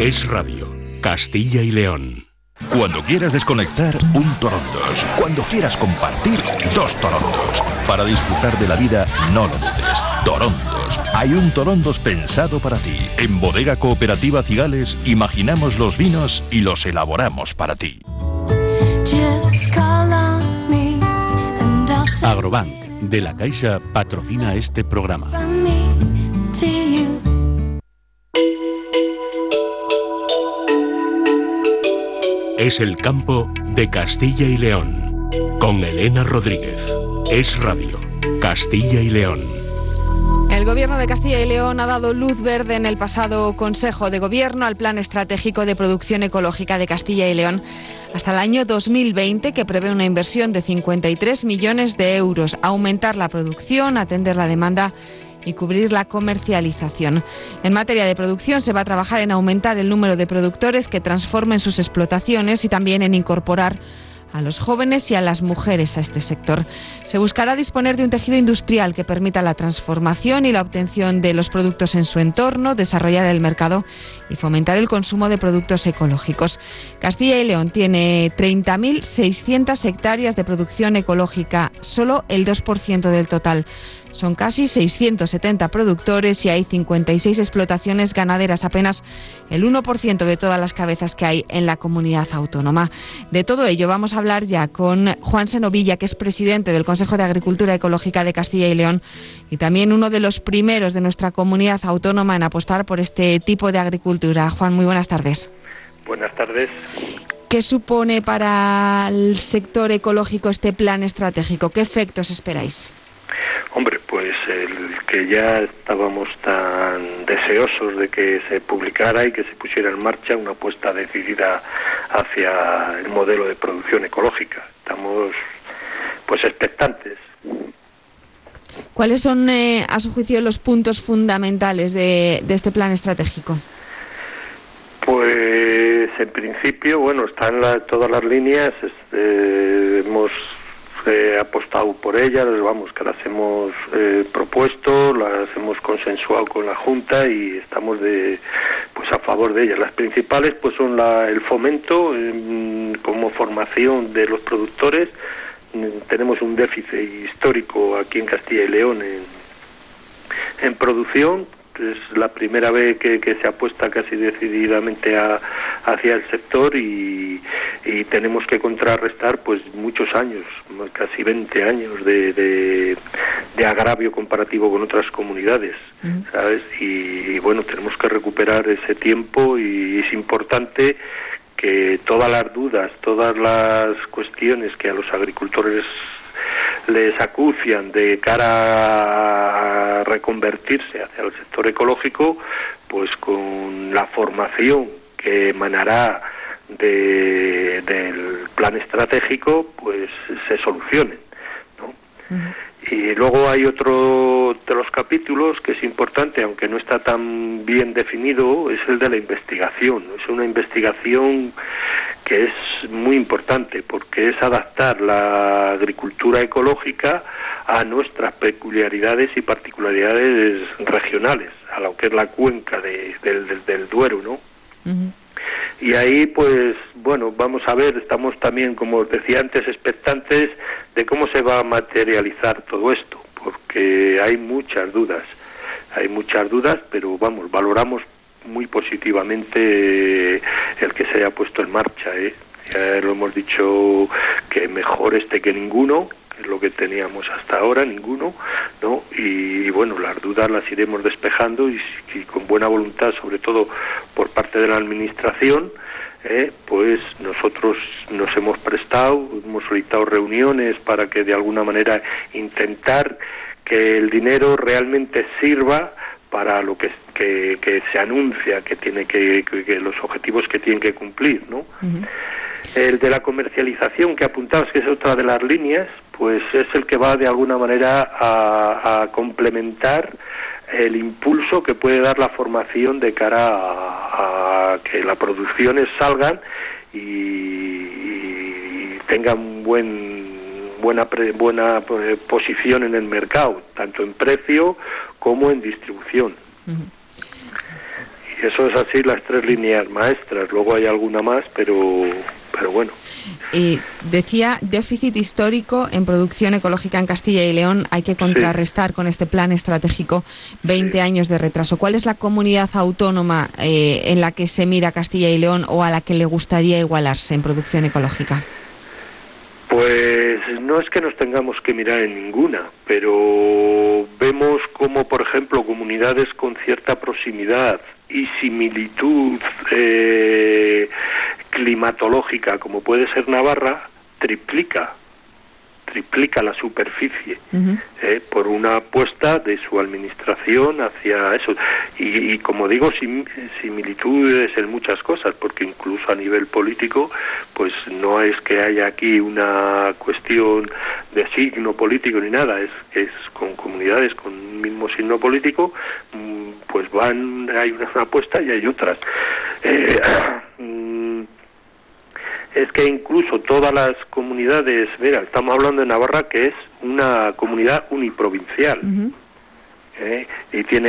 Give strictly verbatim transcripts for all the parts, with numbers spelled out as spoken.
Es Radio, Castilla y León. Cuando quieras desconectar, un Torondos. Cuando quieras compartir, dos Torondos. Para disfrutar de la vida, no lo dudes. Torondos. Hay un Torondos pensado para ti. En Bodega Cooperativa Cigales imaginamos los vinos y los elaboramos para ti. Agrobank, de la Caixa, patrocina este programa. Es el campo de Castilla y León. Con Elena Rodríguez. Es Radio, Castilla y León. El Gobierno de Castilla y León ha dado luz verde en el pasado Consejo de Gobierno al Plan Estratégico de Producción Ecológica de Castilla y León hasta el año dos mil veinte, que prevé una inversión de cincuenta y tres millones de euros, aumentar la producción, atender la demanda y cubrir la comercialización. En materia de producción se va a trabajar en aumentar el número de productores que transformen sus explotaciones y también en incorporar a los jóvenes y a las mujeres a este sector. Se buscará disponer de un tejido industrial que permita la transformación y la obtención de los productos en su entorno, desarrollar el mercado y fomentar el consumo de productos ecológicos. Castilla y León tiene treinta mil seiscientas hectáreas de producción ecológica, solo el dos por ciento del total. Son casi seiscientos setenta productores y hay cincuenta y seis explotaciones ganaderas, apenas el uno por ciento de todas las cabezas que hay en la comunidad autónoma. De todo ello vamos a hablar ya con Juan Senovilla, que es presidente del Consejo de Agricultura Ecológica de Castilla y León y también uno de los primeros de nuestra comunidad autónoma en apostar por este tipo de agricultura. Juan, muy buenas tardes. Buenas tardes. ¿Qué supone para el sector ecológico este plan estratégico? ¿Qué efectos esperáis? Hombre, pues el que ya estábamos tan deseosos de que se publicara y que se pusiera en marcha una apuesta decidida hacia el modelo de producción ecológica. Estamos pues expectantes. ¿Cuáles son, eh, a su juicio, los puntos fundamentales de, de este plan estratégico? Pues en principio, bueno, están la, todas las líneas, este, hemos eh, apostado por ellas, vamos, que las hemos eh, propuesto, las hemos consensuado con la Junta y estamos de pues a favor de ellas. Las principales pues son la, el fomento eh, como formación de los productores. Tenemos un déficit histórico aquí en Castilla y León en, en producción. Es la primera vez que, que se apuesta casi decididamente a, hacia el sector y, y tenemos que contrarrestar pues muchos años, casi veinte años de, de, de agravio comparativo con otras comunidades, uh-huh. ¿sabes? Y, y bueno, tenemos que recuperar ese tiempo y es importante que todas las dudas, todas las cuestiones que a los agricultores les acucian de cara a reconvertirse hacia el sector ecológico, pues con la formación que emanará de, del plan estratégico, pues se solucionen, ¿no? Uh-huh. Y luego hay otro de los capítulos que es importante, aunque no está tan bien definido, es el de la investigación. Es una investigación que es muy importante porque es adaptar la agricultura ecológica a nuestras peculiaridades y particularidades regionales, a lo que es la cuenca de, del, del, del Duero, ¿no? Uh-huh. Y ahí, pues, bueno, vamos a ver, estamos también, como os decía antes, expectantes de cómo se va a materializar todo esto, porque hay muchas dudas, hay muchas dudas, pero vamos, valoramos muy positivamente el que se haya puesto en marcha, ¿eh? Ya lo hemos dicho que mejor este que ninguno, que es lo que teníamos hasta ahora, ninguno, ¿no? Y, y bueno, las dudas las iremos despejando y, y con buena voluntad, sobre todo por parte de la Administración, eh, pues nosotros nos hemos prestado, hemos solicitado reuniones para que de alguna manera intentar que el dinero realmente sirva para lo que, que, que se anuncia que tiene que, que, que los objetivos que tienen que cumplir, ¿no? Uh-huh. El de la comercialización que apuntabas, que es otra de las líneas, pues es el que va de alguna manera a, a complementar el impulso que puede dar la formación de cara a, a que las producciones salgan y, y tengan buen buena pre, buena posición en el mercado, tanto en precio como en distribución. Uh-huh. y eso es así, las tres líneas maestras. Luego hay alguna más, pero pero bueno. Eh, decía, déficit histórico en producción ecológica en Castilla y León, hay que contrarrestar sí. con este plan estratégico veinte sí. años de retraso. ¿Cuál es la comunidad autónoma eh, en la que se mira Castilla y León o a la que le gustaría igualarse en producción ecológica? Pues no es que nos tengamos que mirar en ninguna, pero vemos como, por ejemplo, comunidades con cierta proximidad y similitud eh, climatológica, como puede ser Navarra, triplica, triplica la superficie, uh-huh. eh, por una apuesta de su administración hacia eso. Y, y como digo, sim, similitudes en muchas cosas, porque incluso a nivel político, pues no es que haya aquí una cuestión de signo político ni nada, es que es con comunidades con un mismo signo político, pues van, hay una apuesta y hay otras. Eh, es que incluso todas las comunidades, mira, estamos hablando de Navarra, que es una comunidad uniprovincial, uh-huh. ¿eh? y tiene,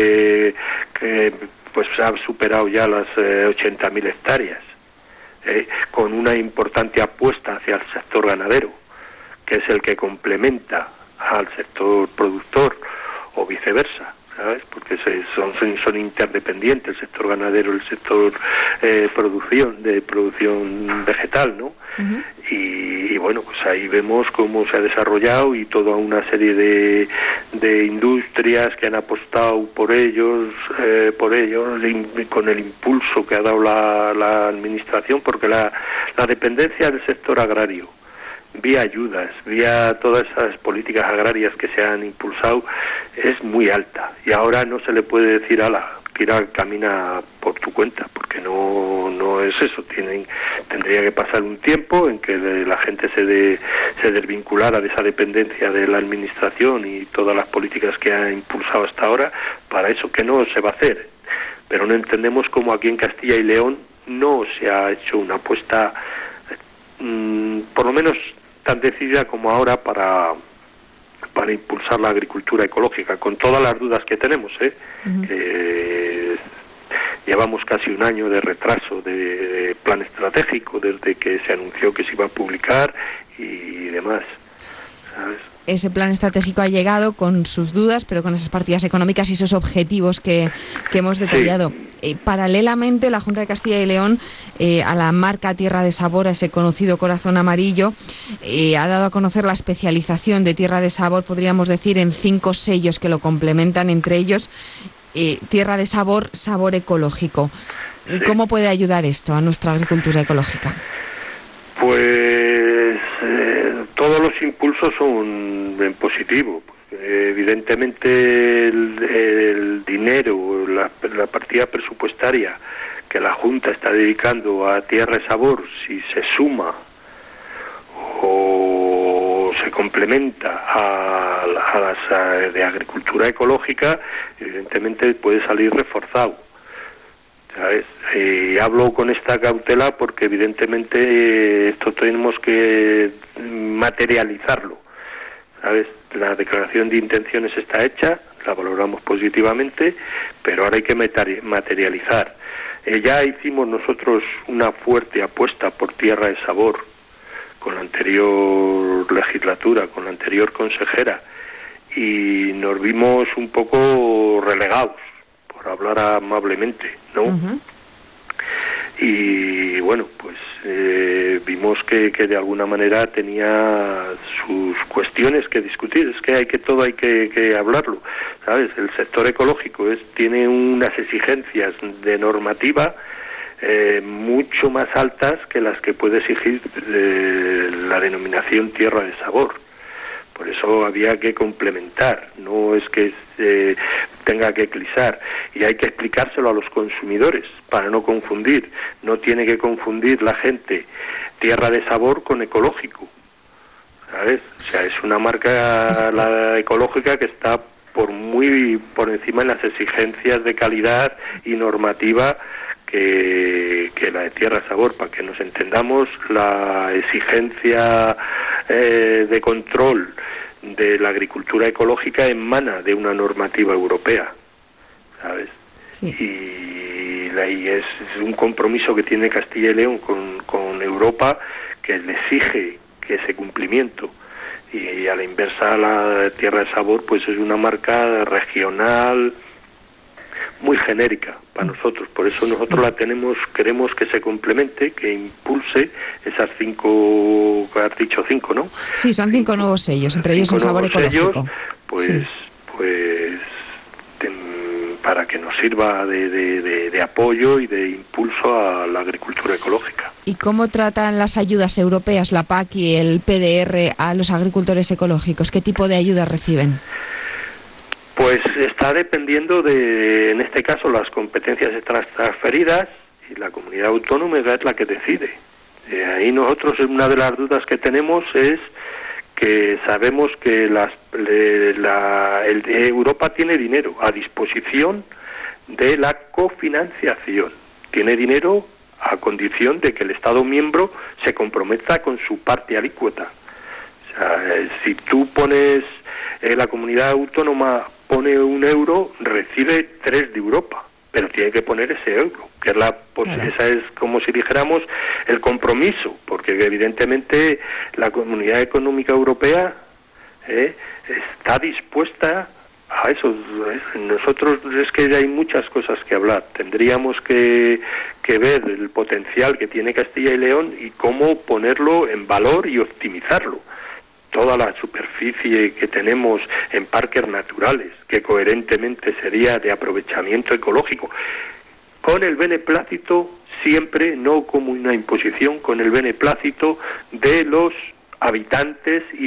que, pues ha superado ya las eh, ochenta mil hectáreas, ¿eh? con una importante apuesta hacia el sector ganadero, que es el que complementa al sector productor, o viceversa, ¿sabes? Porque se, son, son interdependientes el sector ganadero, el sector eh, producción de producción vegetal, ¿no? Uh-huh. Y, y bueno, pues ahí vemos cómo se ha desarrollado y toda una serie de, de industrias que han apostado por ellos, eh, por ellos, con el impulso que ha dado la, la administración, porque la, la dependencia del sector agrario, vía ayudas, vía todas esas políticas agrarias que se han impulsado, es muy alta. Y ahora no se le puede decir, ala, tira, camina por tu cuenta, porque no no es eso. Tienen, tendría que pasar un tiempo en que la gente se, de, se desvinculara de esa dependencia de la administración y todas las políticas que ha impulsado hasta ahora, para eso que no se va a hacer. Pero no entendemos cómo aquí en Castilla y León no se ha hecho una apuesta, mmm, por lo menos tan decidida como ahora para para impulsar la agricultura ecológica, con todas las dudas que tenemos, ¿eh? Uh-huh. que llevamos casi un año de retraso de, de plan estratégico desde que se anunció que se iba a publicar y demás, ¿sabes? Ese plan estratégico ha llegado con sus dudas, pero con esas partidas económicas y esos objetivos que, que hemos detallado. Sí. Eh, paralelamente, la Junta de Castilla y León, eh, a la marca Tierra de Sabor, a ese conocido corazón amarillo, eh, ha dado a conocer la especialización de Tierra de Sabor, podríamos decir, en cinco sellos que lo complementan, entre ellos eh, Tierra de Sabor, sabor ecológico. Sí. ¿Cómo puede ayudar esto a nuestra agricultura ecológica? Pues eh, todos los impulsos son en positivo. Eh, evidentemente el, el dinero, la, la partida presupuestaria que la Junta está dedicando a Tierra de Sabor, si se suma o se complementa a, a las a, de agricultura ecológica, evidentemente puede salir reforzado, ¿sabes? Y hablo con esta cautela porque evidentemente eh, esto tenemos que materializarlo, ¿sabes? La declaración de intenciones está hecha, la valoramos positivamente, pero ahora hay que materializar. Eh, ya hicimos nosotros una fuerte apuesta por Tierra de Sabor con la anterior legislatura, con la anterior consejera, y nos vimos un poco relegados, por hablar amablemente, ¿no? Uh-huh. Y bueno, pues eh, vimos que, que de alguna manera tenía sus cuestiones que discutir. Es que hay que todo hay que, que hablarlo, ¿sabes? El sector ecológico es tiene unas exigencias de normativa eh, mucho más altas que las que puede exigir eh, la denominación Tierra de Sabor. Por eso había que complementar, no es que eh, tenga que eclipsar, y hay que explicárselo a los consumidores para no confundir. No tiene que confundir la gente Tierra de Sabor con ecológico, ¿sabes? O sea, es una marca la ecológica que está por muy por encima en las exigencias de calidad y normativa que, que la de Tierra de Sabor. Para que nos entendamos, la exigencia eh, de control de la agricultura ecológica emana de una normativa europea, ¿sabes? Sí. Y, la, y es, es un compromiso que tiene Castilla y León con, con Europa, que le exige que ese cumplimiento. Y a la inversa, la Tierra de Sabor pues es una marca regional muy genérica para nosotros, por eso nosotros la tenemos, queremos que se complemente, que impulse esas cinco, has dicho cinco, ¿no? Sí, son cinco, cinco nuevos sellos, entre ellos el sabor ecológico. Sellos, pues, sí. pues ten, para que nos sirva de, de, de, de apoyo y de impulso a la agricultura ecológica. ¿Y cómo tratan las ayudas europeas, la P A C y el P D R, a los agricultores ecológicos? ¿Qué tipo de ayudas reciben? Pues está dependiendo de, en este caso, las competencias transferidas, y la comunidad autónoma es la que decide. Eh, ahí nosotros, una de las dudas que tenemos es que sabemos que las, le, la, el, Europa tiene dinero a disposición de la cofinanciación. Tiene dinero a condición de que el Estado miembro se comprometa con su parte alícuota. O sea, eh, si tú pones, eh, la comunidad autónoma pone un euro, recibe tres de Europa, pero tiene que poner ese euro, que es la, pues, claro. Esa es como si dijéramos el compromiso, porque evidentemente la Comunidad Económica Europea eh, está dispuesta a eso. Nosotros es que hay muchas cosas que hablar, tendríamos que, que ver el potencial que tiene Castilla y León y cómo ponerlo en valor y optimizarlo. Toda la superficie que tenemos en parques naturales, que coherentemente sería de aprovechamiento ecológico, con el beneplácito siempre, no como una imposición, con el beneplácito de los habitantes y,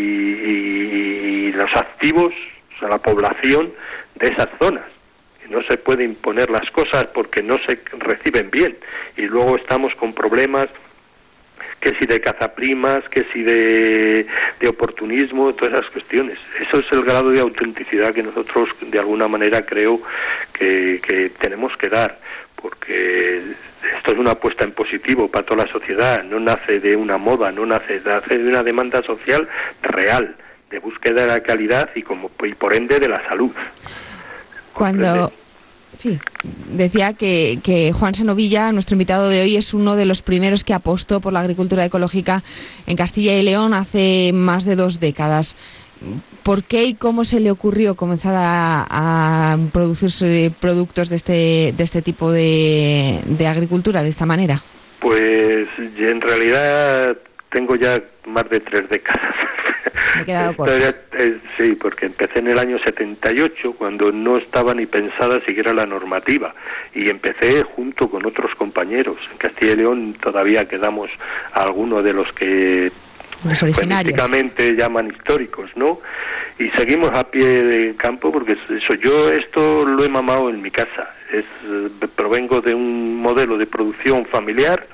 y, y los activos, o sea, la población de esas zonas. No se puede imponer las cosas porque no se reciben bien, y luego estamos con problemas que si de cazaprimas, que si de, de oportunismo, todas esas cuestiones. Eso es el grado de autenticidad que nosotros, de alguna manera, creo que, que tenemos que dar, porque esto es una apuesta en positivo para toda la sociedad, no nace de una moda, no nace, nace de una demanda social real, de búsqueda de la calidad y, como, y por ende de la salud. Cuando... ¿Comprende? Sí, decía que, que Juan Senovilla, nuestro invitado de hoy, es uno de los primeros que apostó por la agricultura ecológica en Castilla y León hace más de dos décadas. ¿Por qué y cómo se le ocurrió comenzar a, a producir productos de este, de este tipo de, de agricultura, de esta manera? Pues en realidad tengo ya más de tres décadas. Me he quedado corto. Eh, sí, porque empecé en el año setenta y ocho, cuando no estaba ni pensada siquiera la normativa, y empecé junto con otros compañeros. En Castilla y León todavía quedamos algunos de los que los políticamente llaman históricos, ¿no? Y seguimos a pie de campo, porque eso, yo esto lo he mamado en mi casa. Es, provengo de un modelo de producción familiar,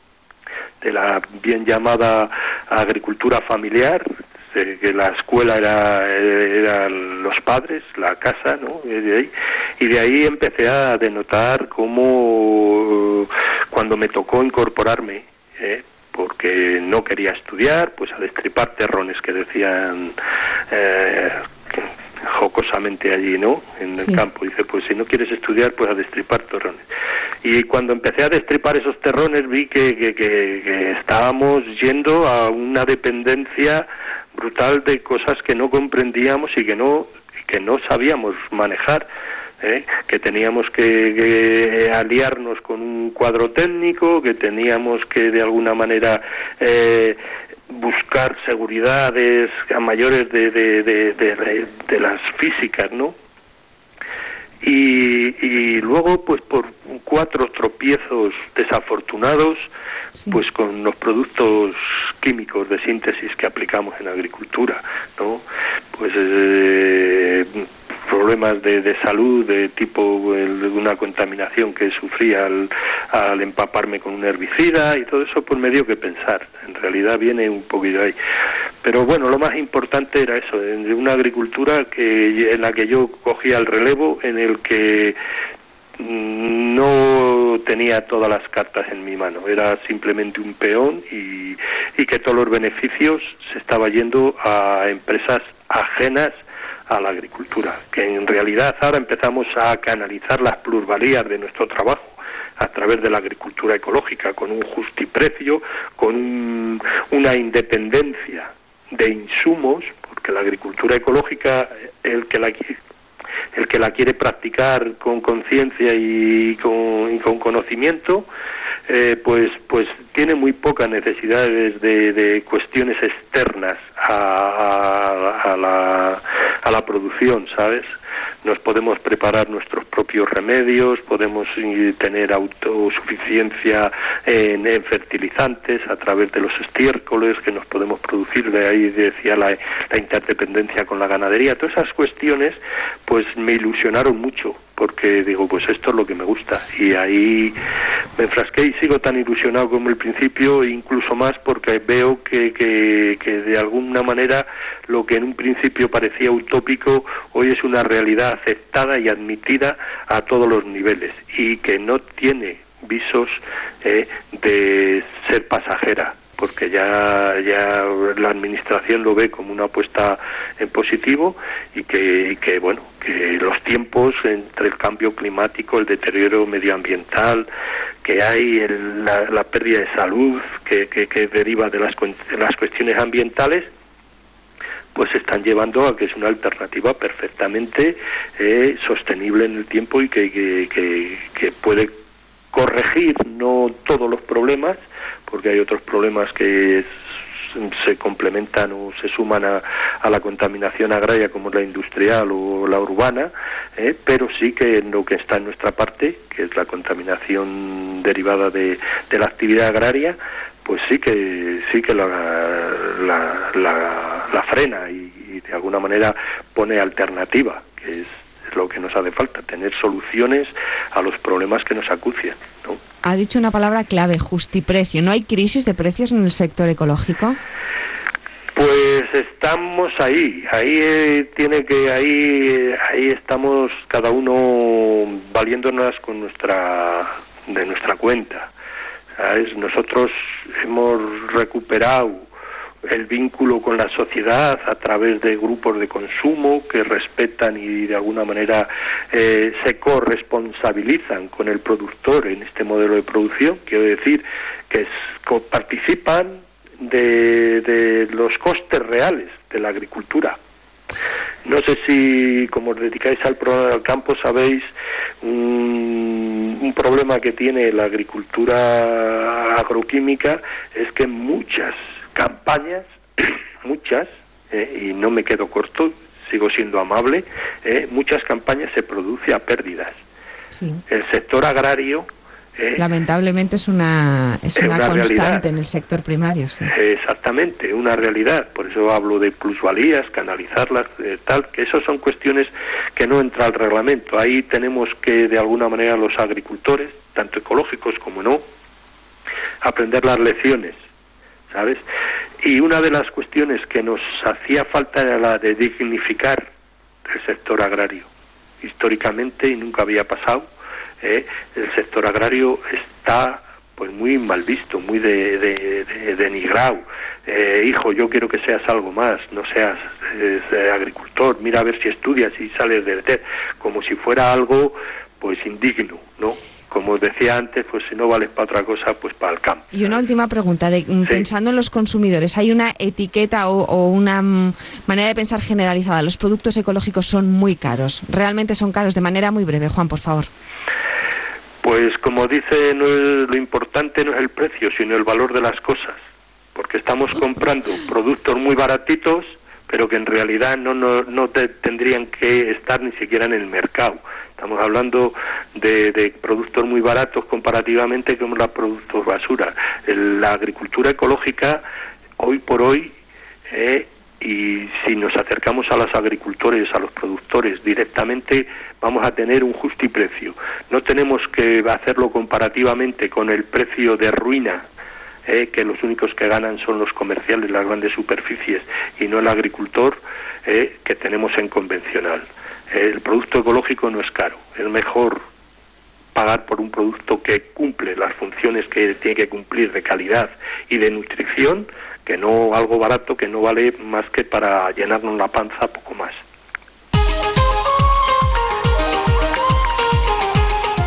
de la bien llamada agricultura familiar, que la escuela era eran los padres, la casa, ¿no? Y de ahí, y de ahí empecé a denotar cómo, cuando me tocó incorporarme, ¿eh? porque no quería estudiar, pues a destripar terrones, que decían eh, jocosamente allí, ¿no? En sí. el campo. Dice, pues si no quieres estudiar, pues a destripar terrones. Y cuando empecé a destripar esos terrones vi que, que, que, que estábamos yendo a una dependencia brutal de cosas que no comprendíamos y que no que no sabíamos manejar, ¿eh? que teníamos que, que aliarnos con un cuadro técnico, que teníamos que de alguna manera eh, buscar seguridades a mayores de, de, de, de, de las físicas, ¿no? Y, y luego, pues por cuatro tropiezos desafortunados, sí. pues con los productos químicos de síntesis que aplicamos en agricultura, ¿no? Pues eh, problemas de, de salud de tipo el, una contaminación que sufría al, al empaparme con un herbicida, y todo eso pues me dio que pensar. En realidad viene un poquillo ahí. Pero bueno, lo más importante era eso, de una agricultura que en la que yo cogía el relevo, en el que no tenía todas las cartas en mi mano, era simplemente un peón, y, y que todos los beneficios se estaba yendo a empresas ajenas a la agricultura, que en realidad ahora empezamos a canalizar las plusvalías de nuestro trabajo a través de la agricultura ecológica, con un justiprecio, con un, una independencia de insumos, porque la agricultura ecológica, el que la el que la quiere practicar con conciencia y con, y con conocimiento, eh, pues pues tiene muy pocas necesidades de, de cuestiones externas a, a, a, la, a la producción, ¿sabes? Nos podemos preparar nuestros propios remedios, podemos tener autosuficiencia en, en fertilizantes a través de los estiércoles que nos podemos producir, de ahí decía la, la interdependencia con la ganadería. Todas esas cuestiones pues me ilusionaron mucho, porque digo, pues esto es lo que me gusta, y ahí me enfrasqué y sigo tan ilusionado como el principio, incluso más porque veo que, que, que de alguna manera lo que en un principio parecía utópico hoy es una realidad aceptada y admitida a todos los niveles, y que no tiene visos eh, de ser pasajera, porque ya ya la administración lo ve como una apuesta en positivo, y que, y que bueno, que los tiempos entre el cambio climático, el deterioro medioambiental que hay, el, la, la pérdida de salud que, que, que deriva de las, de las cuestiones ambientales, pues están llevando a que es una alternativa perfectamente eh, sostenible en el tiempo, y que, que, que, que puede corregir no todos los problemas, porque hay otros problemas que se complementan o se suman a, a la contaminación agraria, como la industrial o la urbana, eh, pero sí que en lo que está en nuestra parte, que es la contaminación derivada de, de la actividad agraria, pues sí que sí que la, la, la, la frena y, y de alguna manera pone alternativa, que es lo que nos hace falta, tener soluciones a los problemas que nos acucian, ¿no? Ha dicho una palabra clave, justiprecio. ¿No hay crisis de precios en el sector ecológico? Pues estamos ahí, ahí eh, tiene que ahí ahí estamos cada uno valiéndonos con nuestra de nuestra cuenta, ¿sabes? Nosotros hemos recuperado el vínculo con la sociedad a través de grupos de consumo que respetan y de alguna manera eh, se corresponsabilizan con el productor en este modelo de producción. Quiero decir que es, co- participan de, de los costes reales de la agricultura. No sé si, como os dedicáis al programa del campo, sabéis un, un problema que tiene la agricultura agroquímica, es que muchas campañas, muchas, eh, y no me quedo corto, sigo siendo amable, eh, muchas campañas se produce a pérdidas. Sí. El sector agrario... Eh, Lamentablemente es una, es es una, una constante realidad. en el sector primario. Sí. Exactamente, una realidad. Por eso hablo de plusvalías, canalizarlas, eh, tal, que eso son cuestiones que no entra al reglamento. Ahí tenemos que, de alguna manera, los agricultores, tanto ecológicos como no, aprender las lecciones, ¿sabes? Y una de las cuestiones que nos hacía falta era la de dignificar el sector agrario. Históricamente, y nunca había pasado, eh, el sector agrario está pues muy mal visto, muy de, de, de, denigrado. Eh, hijo, yo quiero que seas algo más, no seas eh, agricultor, mira a ver si estudias y sales del T E D, como si fuera algo pues indigno, ¿no? Como os decía antes, pues si no vales para otra cosa, pues para el campo. Y una última pregunta, de, Sí. pensando en los consumidores, ¿hay una etiqueta o, o una mm, manera de pensar generalizada? Los productos ecológicos son muy caros, realmente son caros, de manera muy breve, Juan, por favor. Pues como dice, no es, lo importante no es el precio, sino el valor de las cosas, porque estamos comprando productos muy baratitos, pero que en realidad no, no, no te, tendrían que estar ni siquiera en el mercado. Estamos hablando de, de productos muy baratos comparativamente con los productos basura. El, la agricultura ecológica, hoy por hoy, eh, y si nos acercamos a los agricultores, a los productores directamente, vamos a tener un justiprecio. No tenemos que hacerlo comparativamente con el precio de ruina, eh, que los únicos que ganan son los comerciales, las grandes superficies, y no el agricultor, eh, que tenemos en convencional. El producto ecológico no es caro, es mejor pagar por un producto que cumple las funciones que tiene que cumplir de calidad y de nutrición, que no algo barato que no vale más que para llenarnos la panza, poco más.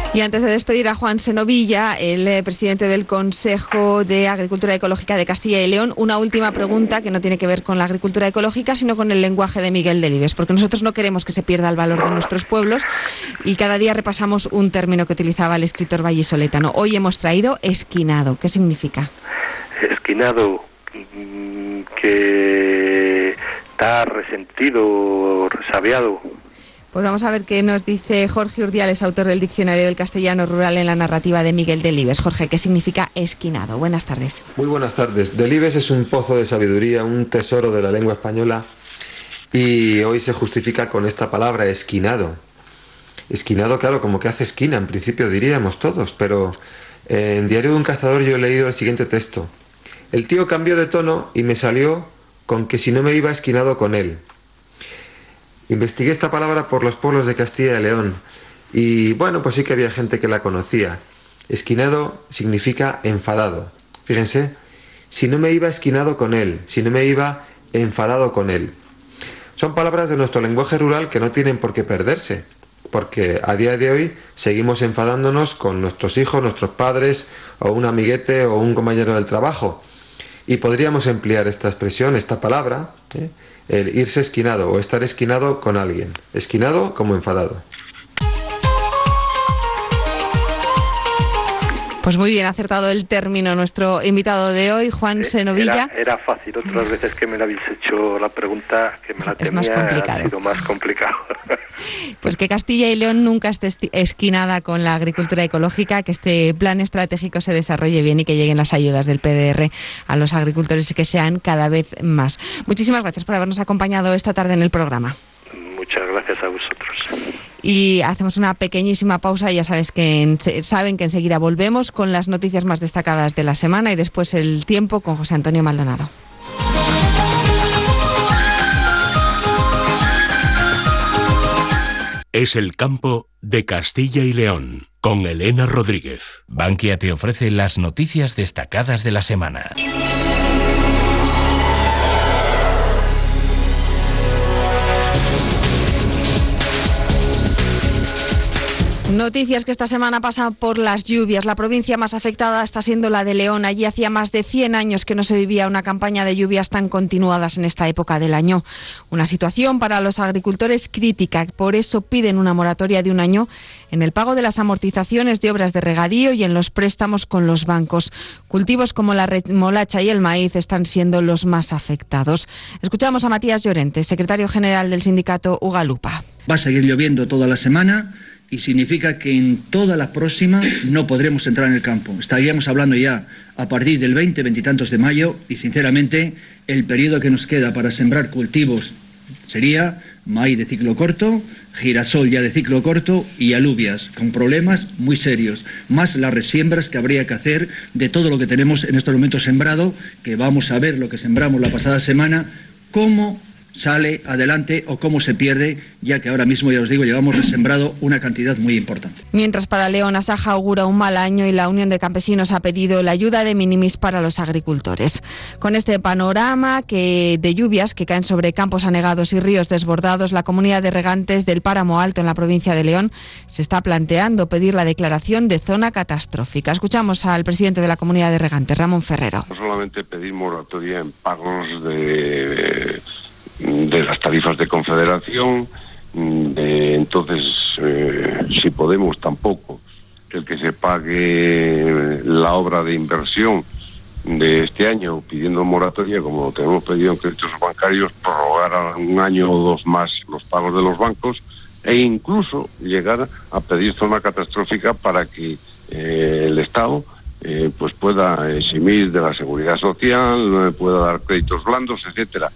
Y antes de despedir a Juan Senovilla, el eh, presidente del Consejo de Agricultura Ecológica de Castilla y León, una última pregunta que no tiene que ver con la agricultura ecológica, sino con el lenguaje de Miguel Delibes, porque nosotros no queremos que se pierda el valor de nuestros pueblos y cada día repasamos un término que utilizaba el escritor vallisoletano. Hoy hemos traído esquinado. ¿Qué significa? Esquinado, que está resentido, resabiado. Pues vamos a ver qué nos dice Jorge Urdiales, autor del Diccionario del Castellano Rural en la narrativa de Miguel Delibes. Jorge, ¿qué significa esquinado? Buenas tardes. Muy buenas tardes. Delibes es un pozo de sabiduría, un tesoro de la lengua española, y hoy se justifica con esta palabra, esquinado. Esquinado, claro, como que hace esquina, en principio diríamos todos, pero en Diario de un Cazador yo he leído el siguiente texto. El tío cambió de tono y me salió con que si no me iba esquinado con él. Investigué esta palabra por los pueblos de Castilla y León y bueno, pues sí que había gente que la conocía. Esquinado significa enfadado. Fíjense, si no me iba esquinado con él, si no me iba enfadado con él. Son palabras de nuestro lenguaje rural que no tienen por qué perderse, porque a día de hoy seguimos enfadándonos con nuestros hijos, nuestros padres, o un amiguete o un compañero del trabajo. Y podríamos emplear esta expresión, esta palabra, ¿eh? el irse esquinado o estar esquinado con alguien. Esquinado como enfadado. Pues muy bien acertado el término nuestro invitado de hoy, Juan Senovilla. Era, era fácil, otras veces que me la habéis hecho la pregunta que me la temía, es más complicado. Ha sido más complicado. Pues que Castilla y León nunca esté esquinada con la agricultura ecológica, que este plan estratégico se desarrolle bien y que lleguen las ayudas del P D R a los agricultores y que sean cada vez más. Muchísimas gracias por habernos acompañado esta tarde en el programa. Muchas gracias a vosotros. Y hacemos una pequeñísima pausa. Ya sabes que en, saben que enseguida volvemos con las noticias más destacadas de la semana y después el tiempo con José Antonio Maldonado. Es el campo de Castilla y León, con Elena Rodríguez. Bankia te ofrece las noticias destacadas de la semana. Noticias que esta semana pasan por las lluvias. La provincia más afectada está siendo la de León. Allí hacía más de cien años que no se vivía una campaña de lluvias tan continuadas en esta época del año. Una situación para los agricultores crítica. Por eso piden una moratoria de un año en el pago de las amortizaciones de obras de regadío y en los préstamos con los bancos. Cultivos como la remolacha y el maíz están siendo los más afectados. Escuchamos a Matías Llorente, secretario general del sindicato Ugalupa. Va a seguir lloviendo toda la semana y significa que en toda la próxima no podremos entrar en el campo. Estaríamos hablando ya a partir del veinte, veintitantos de mayo y sinceramente el periodo que nos queda para sembrar cultivos sería maíz de ciclo corto, girasol ya de ciclo corto y alubias, con problemas muy serios, más las resiembras que habría que hacer de todo lo que tenemos en estos momentos sembrado, que vamos a ver lo que sembramos la pasada semana, cómo sale adelante o cómo se pierde, ya que ahora mismo, ya os digo, llevamos resembrado una cantidad muy importante. Mientras para León, Asaja augura un mal año y la Unión de Campesinos ha pedido la ayuda de minimis para los agricultores. Con este panorama que de lluvias que caen sobre campos anegados y ríos desbordados, la comunidad de regantes del Páramo Alto en la provincia de León se está planteando pedir la declaración de zona catastrófica. Escuchamos al presidente de la comunidad de regantes, Ramón Ferrero. No solamente pedir moratoria en pagos de... de las tarifas de confederación, de, entonces eh, si podemos tampoco el que se pague la obra de inversión de este año pidiendo moratoria, como tenemos pedido en créditos bancarios, prorrogar a un año o dos más los pagos de los bancos e incluso llegar a pedir zona catastrófica para que eh, el Estado eh, pues pueda eximir de la seguridad social, pueda dar créditos blandos, etcétera.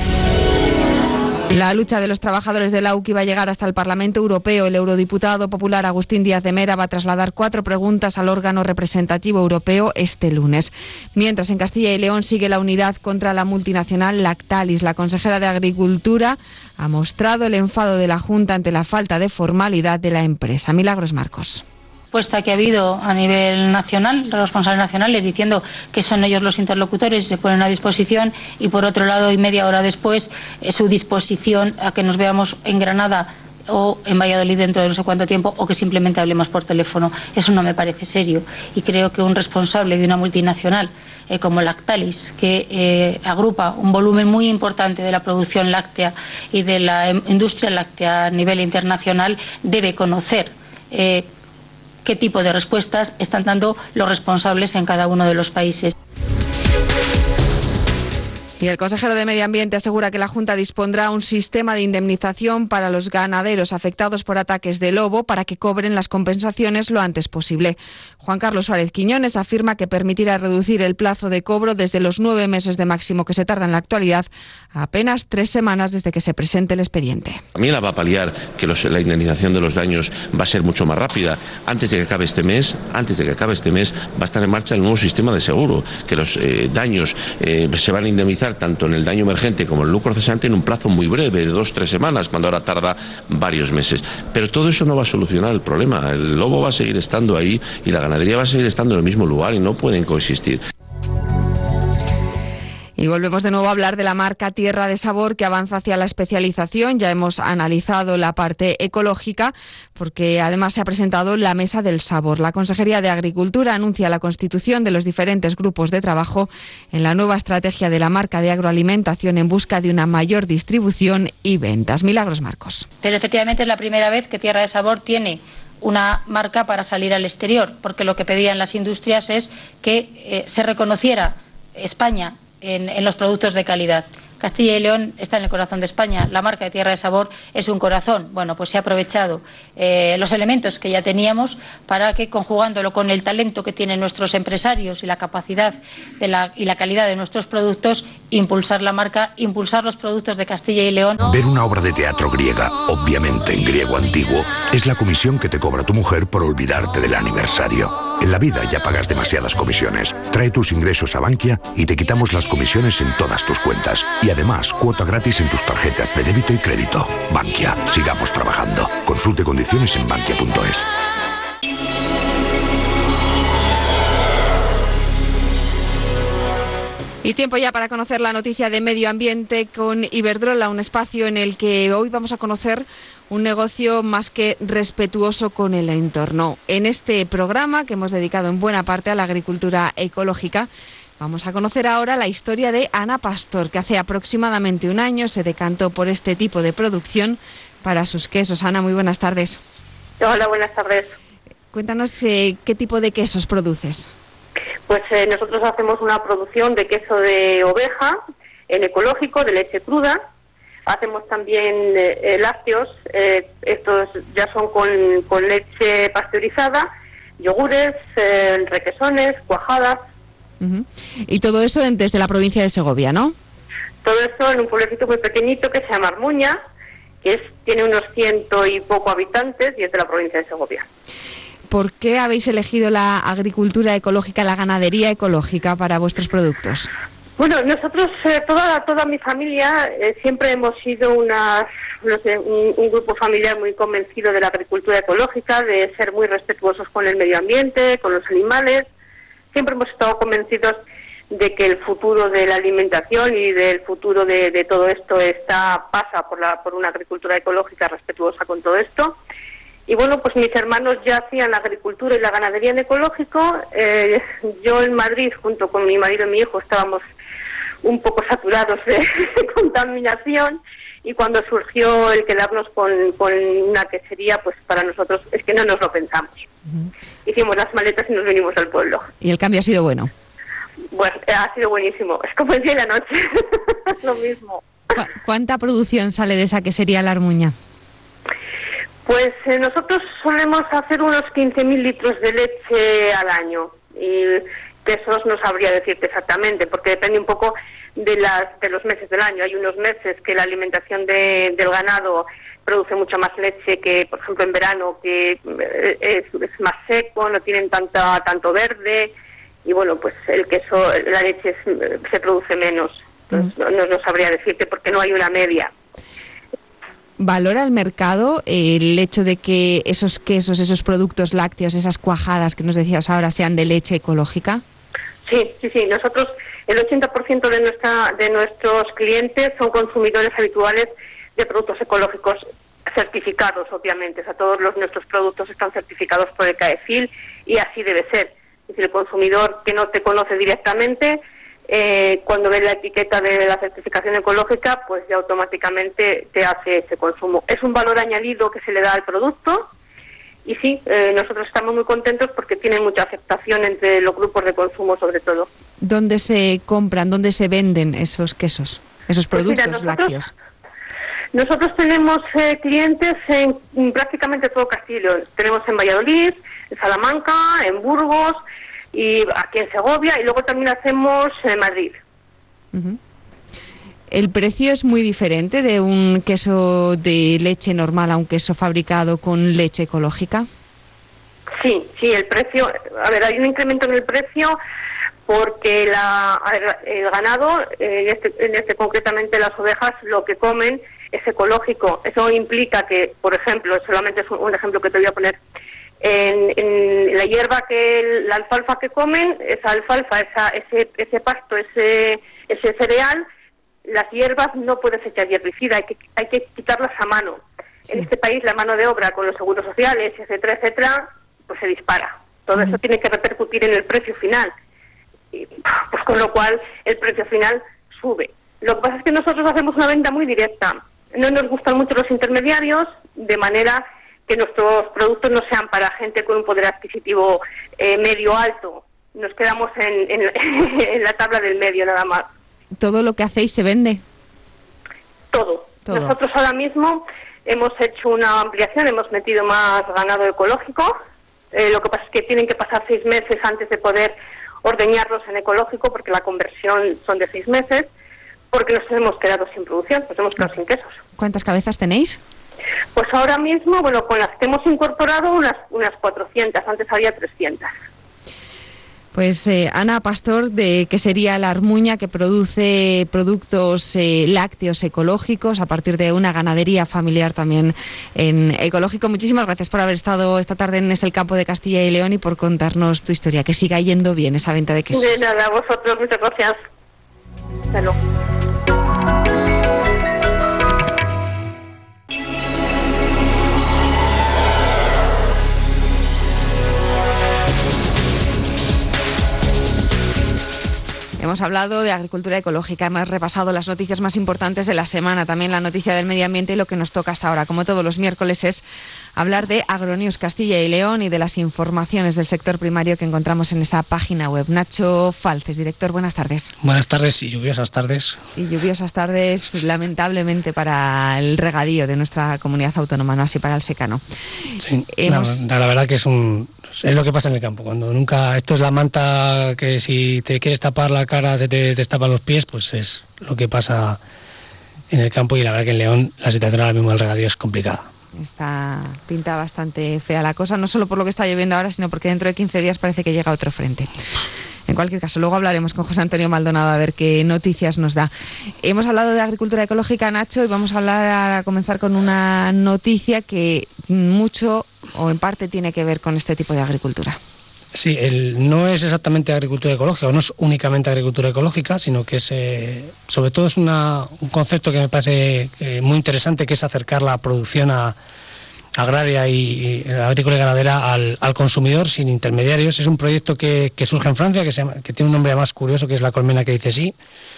La lucha de los trabajadores de la U C I va a llegar hasta el Parlamento Europeo. El eurodiputado popular Agustín Díaz de Mera va a trasladar cuatro preguntas al órgano representativo europeo este lunes. Mientras en Castilla y León sigue la unidad contra la multinacional Lactalis. La consejera de Agricultura ha mostrado el enfado de la Junta ante la falta de formalidad de la empresa. Milagros Marcos. Respuesta que ha habido a nivel nacional, responsables nacionales, diciendo que son ellos los interlocutores y se ponen a disposición, y por otro lado, y media hora después, eh, su disposición a que nos veamos en Granada o en Valladolid dentro de no sé cuánto tiempo, o que simplemente hablemos por teléfono. Eso no me parece serio, y creo que un responsable de una multinacional eh, como Lactalis, que eh, agrupa un volumen muy importante de la producción láctea y de la industria láctea a nivel internacional, debe conocer eh, qué tipo de respuestas están dando los responsables en cada uno de los países. Y el consejero de Medio Ambiente asegura que la Junta dispondrá un sistema de indemnización para los ganaderos afectados por ataques de lobo para que cobren las compensaciones lo antes posible. Juan Carlos Suárez Quiñones afirma que permitirá reducir el plazo de cobro desde los nueve meses de máximo que se tarda en la actualidad a apenas tres semanas desde que se presente el expediente. También la va a paliar que los, la indemnización de los daños va a ser mucho más rápida. Antes de que acabe este mes, antes de que acabe este mes, va a estar en marcha el nuevo sistema de seguro, que los eh, daños eh, se van a indemnizar tanto en el daño emergente como en el lucro cesante en un plazo muy breve, de dos o tres semanas, cuando ahora tarda varios meses. Pero todo eso no va a solucionar el problema. El lobo va a seguir estando ahí y la ganadería va a seguir estando en el mismo lugar y no pueden coexistir. Y volvemos de nuevo a hablar de la marca Tierra de Sabor, que avanza hacia la especialización. Ya hemos analizado la parte ecológica, porque además se ha presentado la Mesa del Sabor. La Consejería de Agricultura anuncia la constitución de los diferentes grupos de trabajo en la nueva estrategia de la marca de agroalimentación en busca de una mayor distribución y ventas. Milagros Marcos. Pero efectivamente es la primera vez que Tierra de Sabor tiene una marca para salir al exterior, porque lo que pedían las industrias es que eh, se reconociera España En, en los productos de calidad. Castilla y León está en el corazón de España. La marca de Tierra de Sabor es un corazón. Bueno, pues se ha aprovechado eh, los elementos que ya teníamos para que, conjugándolo con el talento que tienen nuestros empresarios y la capacidad de la, y la calidad de nuestros productos, impulsar la marca, impulsar los productos de Castilla y León. Ver una obra de teatro griega, obviamente en griego antiguo, es la comisión que te cobra tu mujer por olvidarte del aniversario. En la vida ya pagas demasiadas comisiones. Trae tus ingresos a Bankia y te quitamos las comisiones en todas tus cuentas. Y además, cuota gratis en tus tarjetas de débito y crédito. Bankia, sigamos trabajando. Consulte condiciones en bankia punto es. Y tiempo ya para conocer la noticia de medio ambiente con Iberdrola, un espacio en el que hoy vamos a conocer un negocio más que respetuoso con el entorno. En este programa, que hemos dedicado en buena parte a la agricultura ecológica, vamos a conocer ahora la historia de Ana Pastor, que hace aproximadamente un año se decantó por este tipo de producción para sus quesos. Ana, muy buenas tardes. Hola, buenas tardes. Cuéntanos eh, qué tipo de quesos produces. Pues eh, nosotros hacemos una producción de queso de oveja, en ecológico, de leche cruda. Hacemos también eh, lácteos, eh, estos ya son con, con leche pasteurizada, yogures, eh, requesones, cuajadas. Uh-huh. Y todo eso desde la provincia de Segovia, ¿no? Todo esto en un pueblecito muy pequeñito que se llama Armuña, que es, tiene unos ciento y poco habitantes y es de la provincia de Segovia. ¿Por qué habéis elegido la agricultura ecológica, la ganadería ecológica para vuestros productos? Bueno, nosotros, eh, toda toda mi familia, eh, siempre hemos sido una, no sé, un, un grupo familiar muy convencido de la agricultura ecológica, de ser muy respetuosos con el medio ambiente, con los animales. Siempre hemos estado convencidos de que el futuro de la alimentación y del futuro de, de todo esto está pasa por la por una agricultura ecológica respetuosa con todo esto. Y bueno, pues mis hermanos ya hacían la agricultura y la ganadería en ecológico. Eh, yo en Madrid, junto con mi marido y mi hijo, estábamos un poco saturados de, de contaminación, y cuando surgió el quedarnos con, con una quesería, pues para nosotros es que no nos lo pensamos. Uh-huh. Hicimos las maletas y nos venimos al pueblo. ¿Y el cambio ha sido bueno? Bueno, ha sido buenísimo. Es como el día y la noche. Es lo mismo. ¿Cu- ¿Cuánta producción sale de esa quesería La Armuña? Pues eh, nosotros solemos hacer unos quince mil litros de leche al año, y quesos no sabría decirte exactamente, porque depende un poco de las de los meses del año. Hay unos meses que la alimentación de, del ganado produce mucha más leche que, por ejemplo, en verano, que es, es más seco, no tienen tanta tanto verde, y bueno, pues el queso, la leche es, se produce menos. Entonces, no, no, no sabría decirte porque no hay una media. ¿Valora el mercado el hecho de que esos quesos, esos productos lácteos, esas cuajadas que nos decías ahora sean de leche ecológica? Sí, sí, sí. Nosotros, el ochenta por ciento de nuestra de nuestros clientes son consumidores habituales de productos ecológicos. certificados, obviamente. O sea, todos los, nuestros productos están certificados por el CAEFIL y así debe ser. Es decir, el consumidor que no te conoce directamente, eh, cuando ve la etiqueta de la certificación ecológica, pues ya automáticamente te hace ese consumo. Es un valor añadido que se le da al producto y sí, eh, nosotros estamos muy contentos porque tiene mucha aceptación entre los grupos de consumo, sobre todo. ¿Dónde se compran, dónde se venden esos quesos, esos productos pues mira, nosotros, lácteos? Nosotros tenemos eh, clientes en, en prácticamente todo Castilla y León. Tenemos en Valladolid, en Salamanca, en Burgos y aquí en Segovia, y luego también hacemos en Madrid. Uh-huh. ¿El precio es muy diferente de un queso de leche normal a un queso fabricado con leche ecológica? Sí, sí, el precio, a ver, hay un incremento en el precio porque la, el ganado, en este, en este concretamente las ovejas, lo que comen es ecológico. Eso implica que, por ejemplo, solamente es un, un ejemplo que te voy a poner, en, en la hierba, que el, la alfalfa que comen, esa alfalfa, esa, ese, ese pasto, ese, ese cereal, las hierbas no puedes echar herbicida, hay que, hay que quitarlas a mano. Sí. En este país la mano de obra con los seguros sociales, etcétera, etcétera, pues se dispara. Todo uh-huh. eso tiene que repercutir en el precio final. Y, pues con lo cual el precio final sube. Lo que pasa es que nosotros hacemos una venta muy directa. No nos gustan mucho los intermediarios, de manera que nuestros productos no sean para gente con un poder adquisitivo eh, medio alto. Nos quedamos en, en, en la tabla del medio nada más. ¿Todo lo que hacéis se vende? Todo. Todo. Nosotros ahora mismo hemos hecho una ampliación, hemos metido más ganado ecológico. Eh, lo que pasa es que tienen que pasar seis meses antes de poder ordeñarlos en ecológico, porque la conversión son de seis meses, porque nos hemos quedado sin producción, nos hemos quedado sin quesos. ¿Cuántas cabezas tenéis? Pues ahora mismo, bueno, con las que hemos incorporado unas, unas cuatrocientas, antes había trescientas. Pues eh, Ana Pastor, de que sería La Armuña, que produce productos eh, lácteos ecológicos a partir de una ganadería familiar también en ecológico. Muchísimas gracias por haber estado esta tarde en Es el Campo de Castilla y León y por contarnos tu historia. Que siga yendo bien esa venta de quesos. De nada, a vosotros, muchas gracias. Hasta luego. Hemos hablado de agricultura ecológica, hemos repasado las noticias más importantes de la semana, también la noticia del medio ambiente, y lo que nos toca hasta ahora, como todos los miércoles, es hablar de Agronews Castilla y León y de las informaciones del sector primario que encontramos en esa página web. Nacho Falces, director, buenas tardes. Buenas tardes y lluviosas tardes. Y lluviosas tardes, lamentablemente, para el regadío de nuestra comunidad autónoma, no así para el secano. Sí, Hemos... la, la verdad que es un... Es lo que pasa en el campo, cuando nunca... Esto es la manta que si te quieres tapar la cara se te destapan los pies, pues es lo que pasa en el campo, y la verdad que en León la situación ahora mismo del regadío es complicada. Está pinta bastante fea la cosa, no solo por lo que está lloviendo ahora, sino porque dentro de quince días parece que llega otro frente. En cualquier caso, luego hablaremos con José Antonio Maldonado a ver qué noticias nos da. Hemos hablado de agricultura ecológica, Nacho, y vamos a hablar a comenzar con una noticia que mucho o en parte tiene que ver con este tipo de agricultura. Sí, el, no es exactamente agricultura ecológica, o no es únicamente agricultura ecológica, sino que es, eh, sobre todo es una, un concepto que me parece eh, muy interesante, que es acercar la producción a, agraria y, y agrícola y ganadera al, al consumidor sin intermediarios. Es un proyecto que, que surge en Francia, que, se llama, que tiene un nombre más curioso, que es La Colmena que dice sí.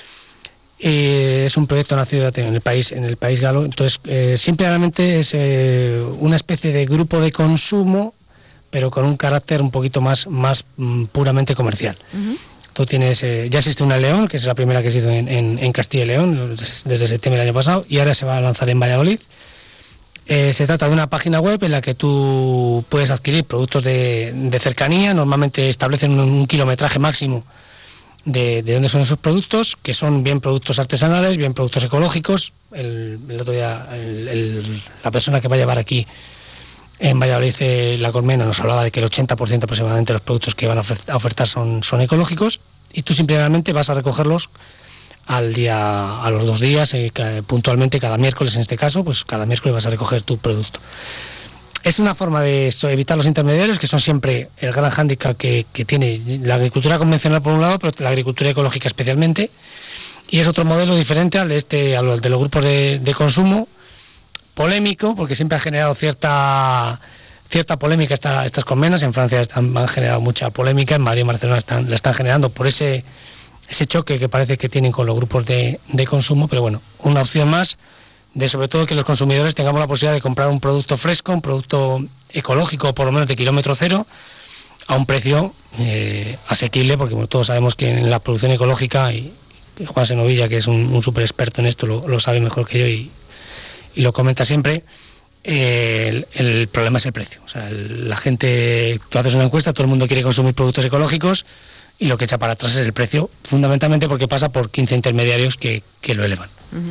Eh, es un proyecto nacido en el país, en el país galo. Entonces, eh, simplemente es eh, una especie de grupo de consumo, pero con un carácter un poquito más, más mm, puramente comercial. Uh-huh. Tú tienes, eh, ya existe una en León, que es la primera que se hizo en, en, en Castilla y León, desde septiembre del año pasado, y ahora se va a lanzar en Valladolid. Eh, se trata de una página web en la que tú puedes adquirir productos de, de cercanía. Normalmente establecen un, un kilometraje máximo de, de dónde son esos productos, que son bien productos artesanales, bien productos ecológicos. El, el otro día, el, el, la persona que va a llevar aquí en Valladolid eh, La Colmena nos hablaba de que el ochenta por ciento aproximadamente de los productos que van a ofertar son, son ecológicos, y tú simplemente vas a recogerlos al día, a los dos días, eh, puntualmente cada miércoles en este caso, pues cada miércoles vas a recoger tu producto. Es una forma de evitar los intermediarios, que son siempre el gran hándicap que, que tiene la agricultura convencional por un lado, pero la agricultura ecológica especialmente, y es otro modelo diferente al de este, al de los grupos de, de consumo, polémico, porque siempre ha generado cierta cierta polémica esta, estas colmenas. En Francia están, han generado mucha polémica, en Madrid y Barcelona están, la están generando por ese ese choque que parece que tienen con los grupos de, de consumo, pero bueno, una opción más de sobre todo que los consumidores tengamos la posibilidad de comprar un producto fresco, un producto ecológico, por lo menos de kilómetro cero, a un precio eh, asequible, porque bueno, todos sabemos que en la producción ecológica, y Juan Senovilla, que es un, un súper experto en esto, lo, lo sabe mejor que yo y, y lo comenta siempre, eh, el, el problema es el precio. O sea, el, la gente, tú haces una encuesta, todo el mundo quiere consumir productos ecológicos y lo que echa para atrás es el precio, fundamentalmente porque pasa por quince intermediarios que, que lo elevan. Uh-huh.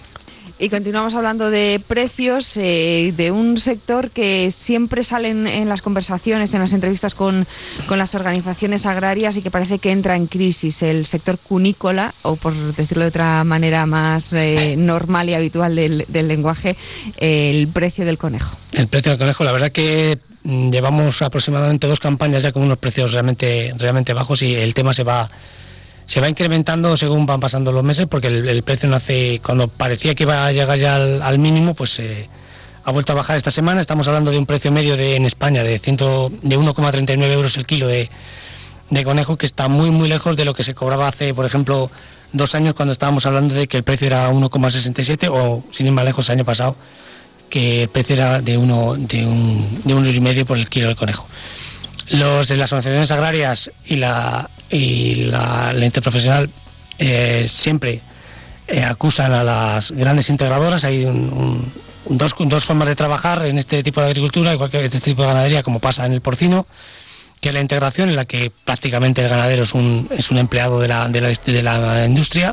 Y continuamos hablando de precios, eh, de un sector que siempre sale en, en las conversaciones, en las entrevistas con, con las organizaciones agrarias y que parece que entra en crisis, el sector cunícola, o por decirlo de otra manera más eh, normal y habitual del, del lenguaje, eh, el precio del conejo. El precio del conejo, la verdad que llevamos aproximadamente dos campañas ya con unos precios realmente, realmente bajos y el tema se va... Se va incrementando según van pasando los meses, porque el, el precio nace cuando parecía que iba a llegar ya al, al mínimo, pues eh, ha vuelto a bajar esta semana. Estamos hablando de un precio medio de, en España de, de uno coma treinta y nueve euros el kilo de, de conejo, que está muy muy lejos de lo que se cobraba hace, por ejemplo, dos años, cuando estábamos hablando de que el precio era uno coma sesenta y siete, o sin ir más lejos el año pasado, que el precio era de uno de un, de un euro y medio por el kilo de conejo. Los, las asociaciones agrarias y la, y la, la interprofesional eh, siempre eh, acusan a las grandes integradoras. Hay un, un, dos, dos formas de trabajar en este tipo de agricultura, igual que en este tipo de ganadería, como pasa en el porcino, que es la integración, en la que prácticamente el ganadero es un, es un empleado de la, de la, de la industria,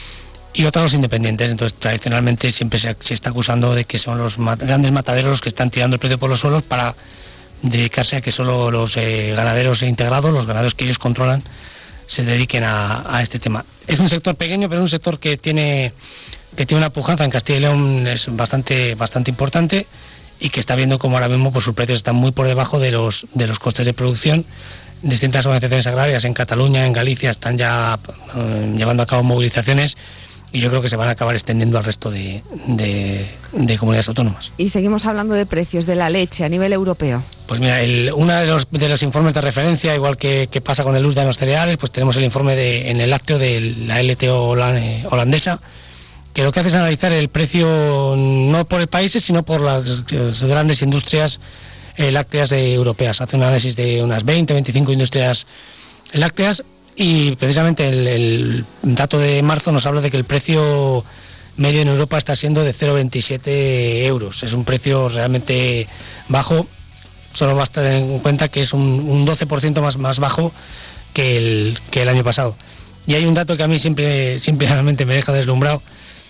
y otros los independientes. Entonces, tradicionalmente siempre se, se está acusando de que son los mat, grandes mataderos los que están tirando el precio por los suelos para dedicarse a que solo los eh, ganaderos integrados, los ganaderos que ellos controlan, se dediquen a, a este tema. Es un sector pequeño, pero es un sector que tiene que tiene una pujanza en Castilla y León, es bastante bastante importante, y que está viendo como ahora mismo pues sus precios están muy por debajo de los de los costes de producción. Distintas organizaciones agrarias en Cataluña, en Galicia, están ya eh, llevando a cabo movilizaciones, y yo creo que se van a acabar extendiendo al resto de, de, de comunidades autónomas. Y seguimos hablando de precios de la leche a nivel europeo. Pues mira, el, uno de los, de los informes de referencia, igual que, que pasa con el U S D A en los cereales, pues tenemos el informe de, en el lácteo de la L T O holandesa, que lo que hace es analizar el precio no por el país, sino por las, las grandes industrias eh, lácteas eh, europeas. Hace un análisis de unas veinte, veinticinco industrias lácteas, y precisamente el, el dato de marzo nos habla de que el precio medio en Europa está siendo de cero coma veintisiete euros. Es un precio realmente bajo. Solo basta tener en cuenta que es un, un doce por ciento más, más bajo que el, que el año pasado. Y hay un dato que a mí siempre, siempre realmente me deja deslumbrado,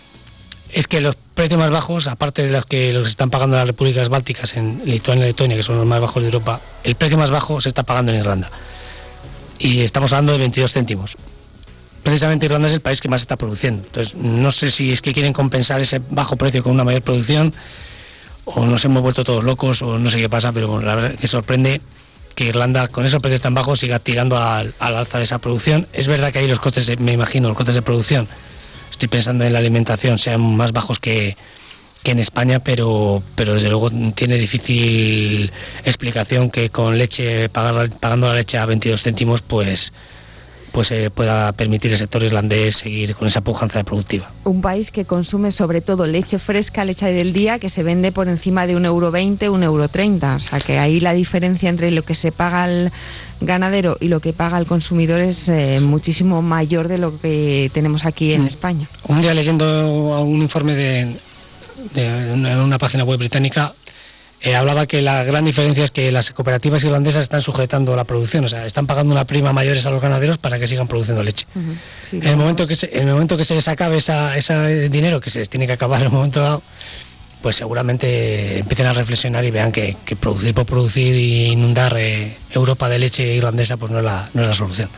es que los precios más bajos, aparte de los que los están pagando las repúblicas bálticas, en Lituania y Letonia, que son los más bajos de Europa, el precio más bajo se está pagando en Irlanda. Y estamos hablando de veintidós céntimos. Precisamente Irlanda es el país que más está produciendo. Entonces, no sé si es que quieren compensar ese bajo precio con una mayor producción, o nos hemos vuelto todos locos, o no sé qué pasa, pero bueno, la verdad que sorprende que Irlanda, con esos precios tan bajos, siga tirando al, al alza de esa producción. Es verdad que ahí los costes, me imagino, los costes de producción, estoy pensando en la alimentación, sean más bajos que, que en España, pero pero desde luego tiene difícil explicación que con leche, pagar, pagando la leche a veintidós céntimos, pues pues se eh, pueda permitir el sector irlandés seguir con esa pujanza productiva. Un país que consume sobre todo leche fresca, leche del día, que se vende por encima de un euro veinte, un euro treinta. O sea que ahí la diferencia entre lo que se paga al ganadero y lo que paga el consumidor es eh, muchísimo mayor de lo que tenemos aquí en mm. España. Un día leyendo un informe de, de una, una página web británica, Eh, hablaba que la gran diferencia es que las cooperativas irlandesas están sujetando la producción, o sea, están pagando una prima mayores a los ganaderos para que sigan produciendo leche. Uh-huh. Sí, en el momento que se, en el momento que se les acabe esa, ese dinero, que se les tiene que acabar en un momento dado, pues seguramente empiecen a reflexionar y vean que, que producir por producir e inundar eh, Europa de leche irlandesa pues no es la, no es la solución.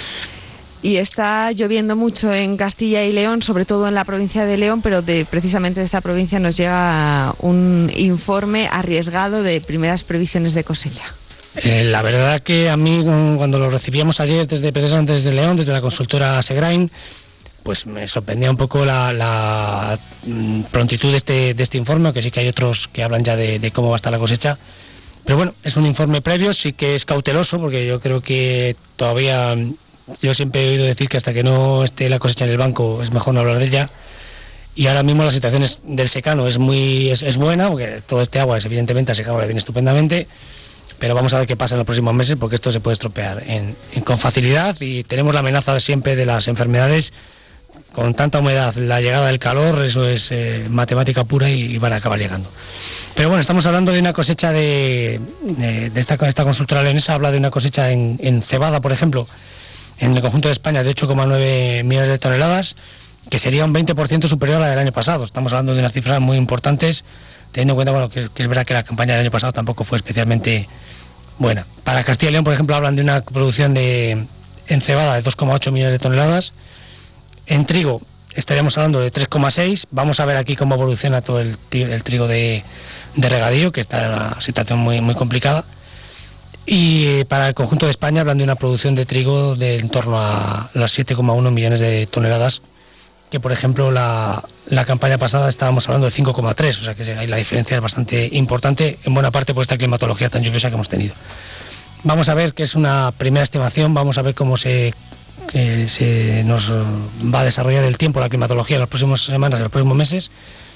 Y está lloviendo mucho en Castilla y León, sobre todo en la provincia de León, pero de, precisamente de esta provincia nos llega un informe arriesgado de primeras previsiones de cosecha. Eh, la verdad que a mí, cuando lo recibíamos ayer desde precisamente desde León, desde la consultora Segrain, pues me sorprendía un poco la, la prontitud de este, de este informe, que sí que hay otros que hablan ya de, de cómo va a estar la cosecha. Pero bueno, es un informe previo, sí que es cauteloso, porque yo creo que todavía, yo siempre he oído decir que hasta que no esté la cosecha en el banco es mejor no hablar de ella. Y ahora mismo la situación es, del secano es muy es, es buena, porque todo este agua es evidentemente al secano le viene estupendamente, pero vamos a ver qué pasa en los próximos meses, porque esto se puede estropear en, en, con facilidad, y tenemos la amenaza siempre de las enfermedades. Con tanta humedad, la llegada del calor, eso es eh, matemática pura y, y van a acabar llegando. Pero bueno, estamos hablando de una cosecha de, de, de esta, esta consultora leonesa, habla de una cosecha en, en cebada, por ejemplo, en el conjunto de España de ocho coma nueve millones de toneladas, que sería un veinte por ciento superior a la del año pasado. Estamos hablando de unas cifras muy importantes, teniendo en cuenta bueno, que, que es verdad que la campaña del año pasado tampoco fue especialmente buena. Para Castilla y León, por ejemplo, hablan de una producción de, en cebada de dos coma ocho millones de toneladas. En trigo estaríamos hablando de tres coma seis. Vamos a ver aquí cómo evoluciona todo el, el trigo de, de regadío, que está en una situación muy, muy complicada. Y para el conjunto de España hablan de una producción de trigo de en torno a las siete coma uno millones de toneladas, que por ejemplo la, la campaña pasada estábamos hablando de cinco coma tres, o sea que ahí la diferencia es bastante importante, en buena parte por esta climatología tan lluviosa que hemos tenido. Vamos a ver, que es una primera estimación, vamos a ver cómo se... que se nos va a desarrollar el tiempo, la climatología en las próximas semanas, en los próximos meses,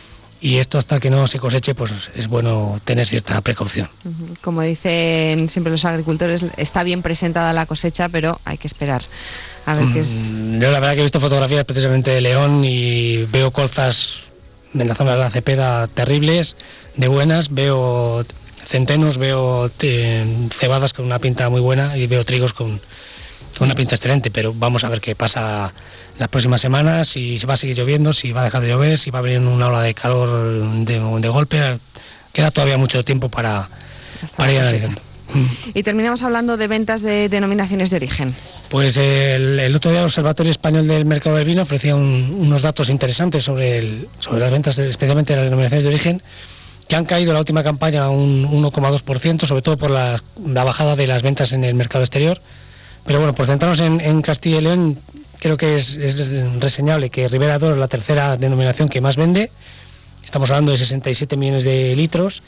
y esto hasta que no se coseche, pues es bueno tener cierta precaución. Como dicen siempre los agricultores, está bien presentada la cosecha, pero hay que esperar a ver mm, qué es. Yo la verdad que he visto fotografías precisamente de León y veo colzas en la zona de la Cepeda terribles, de buenas, veo centenos, veo eh, cebadas con una pinta muy buena y veo trigos con una pinta excelente, pero vamos a ver qué pasa las próximas semanas, si se va a seguir lloviendo, si va a dejar de llover, si va a venir una ola de calor de, de golpe. Queda todavía mucho tiempo para, para ir analizando. Y terminamos hablando de ventas de denominaciones de origen. Pues el, el otro día el Observatorio Español del Mercado del Vino ofrecía un, unos datos interesantes sobre, el, sobre las ventas, de, especialmente de las denominaciones de origen, que han caído en la última campaña un uno coma dos por ciento, sobre todo por la, la bajada de las ventas en el mercado exterior. Pero bueno, por centrarnos en, en Castilla y León, creo que es, es reseñable que Ribera Douro es la tercera denominación que más vende. Estamos hablando de sesenta y siete millones de litros,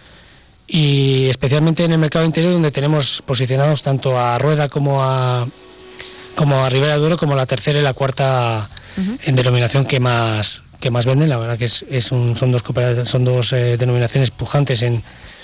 y especialmente en el mercado interior, donde tenemos posicionados tanto a Rueda como a como a Ribera Douro como la tercera y la cuarta uh-huh. en denominación que más que más venden. La verdad que es, es un, son dos son dos eh, denominaciones pujantes en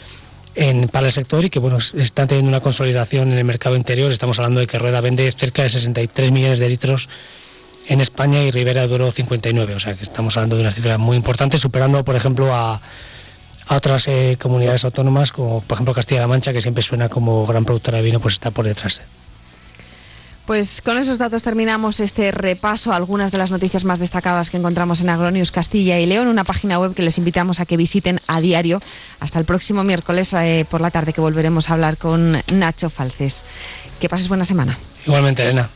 En, para el sector, y que bueno, están teniendo una consolidación en el mercado interior. Estamos hablando de que Rueda vende cerca de sesenta y tres millones de litros en España y Ribera Douro cincuenta y nueve, o sea que estamos hablando de una cifra muy importante, superando por ejemplo a, a otras eh, comunidades autónomas, como por ejemplo Castilla-La Mancha, que siempre suena como gran productora de vino, pues está por detrás. Pues con esos datos terminamos este repaso a algunas de las noticias más destacadas que encontramos en Agronews Castilla y León, una página web que les invitamos a que visiten a diario. Hasta el próximo miércoles eh, por la tarde, que volveremos a hablar con Nacho Falces. Que pases buena semana. Igualmente, Elena.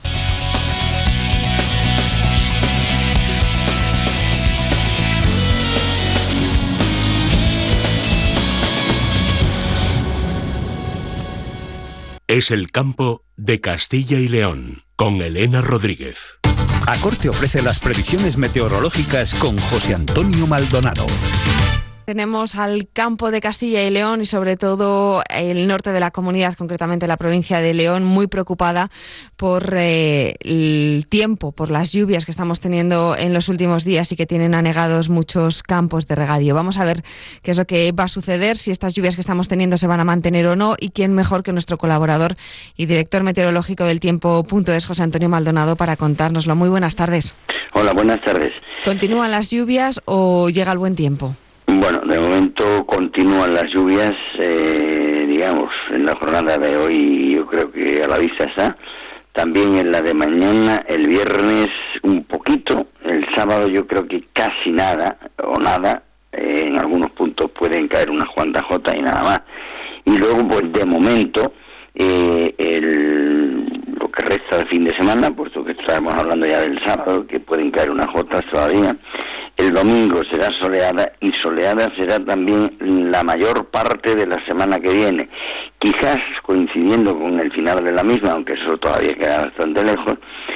Es el campo de Castilla y León, con Elena Rodríguez. Acor te ofrece las previsiones meteorológicas con José Antonio Maldonado. Tenemos al campo de Castilla y León y sobre todo el norte de la comunidad, concretamente la provincia de León, muy preocupada por eh, el tiempo, por las lluvias que estamos teniendo en los últimos días y que tienen anegados muchos campos de regadío. Vamos a ver qué es lo que va a suceder, si estas lluvias que estamos teniendo se van a mantener o no, y quién mejor que nuestro colaborador y director meteorológico del tiempo punto es, José Antonio Maldonado, para contárnoslo. Muy buenas tardes. Hola, buenas tardes. ¿Continúan las lluvias o llega el buen tiempo? Bueno, de momento continúan las lluvias, eh, digamos, en la jornada de hoy yo creo que a la vista está. También en la de mañana, el viernes un poquito, el sábado yo creo que casi nada o nada, eh, en algunos puntos pueden caer unas cuantas jotas y nada más. Y luego, pues de momento, eh, el, lo que resta del fin de semana, puesto que estamos hablando ya del sábado, que pueden caer unas jotas todavía. El domingo será soleada, y soleada será también la mayor parte de la semana que viene. Quizás coincidiendo con el final de la misma, aunque eso todavía queda bastante lejos, pues